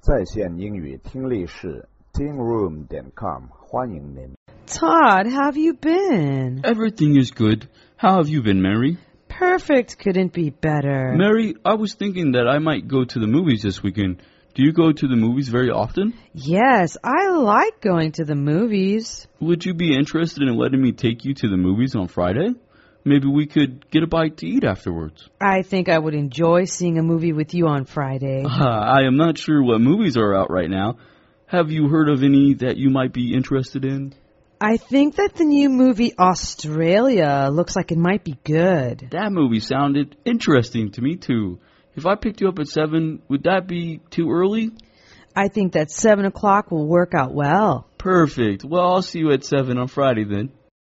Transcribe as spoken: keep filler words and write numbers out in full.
在线英语听力室 teen room 点 com 欢迎您。 Todd, how have you been? Everything is good. How have you been, Mary? Perfect. Couldn't be better. Mary, I was thinking that I might go to the movies this weekend. Do you go to the movies very often? Yes, I like going to the movies. Would you be interested in letting me take you to the movies on Friday? Maybe we could get a bite to eat afterwards. I think I would enjoy seeing a movie with you on Friday. Uh, I am not sure what movies are out right now. Have you heard of any that you might be interested in? I think that the new movie Australia looks like it might be good. That movie sounded interesting to me, too. If I picked you up at seven, would that be too early? I think that seven o'clock will work out well. Perfect. Well, I'll see you at seven on Friday then.